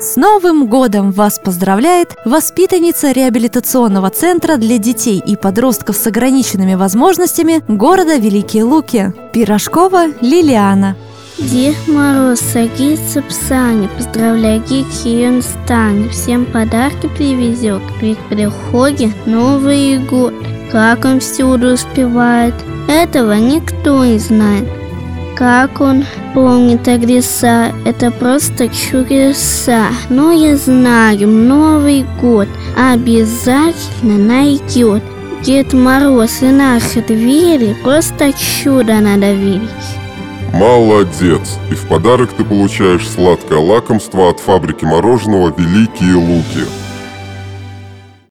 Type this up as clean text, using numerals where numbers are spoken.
С Новым годом вас поздравляет воспитанница реабилитационного центра для детей и подростков с ограниченными возможностями города Великие Луки Пирожкова Лилиана. Дед Мороз садится в сани, поздравляя гики он станет, всем подарки привезет, ведь приходит Новый год. Как он всюду успевает, этого никто не знает. Как он помнит адреса, это просто чудеса. Но я знаю, Новый год обязательно найдет. Дед Мороз и наши двери просто чудо надо видеть. Молодец! И в подарок ты получаешь сладкое лакомство от фабрики мороженого «Великие Луки».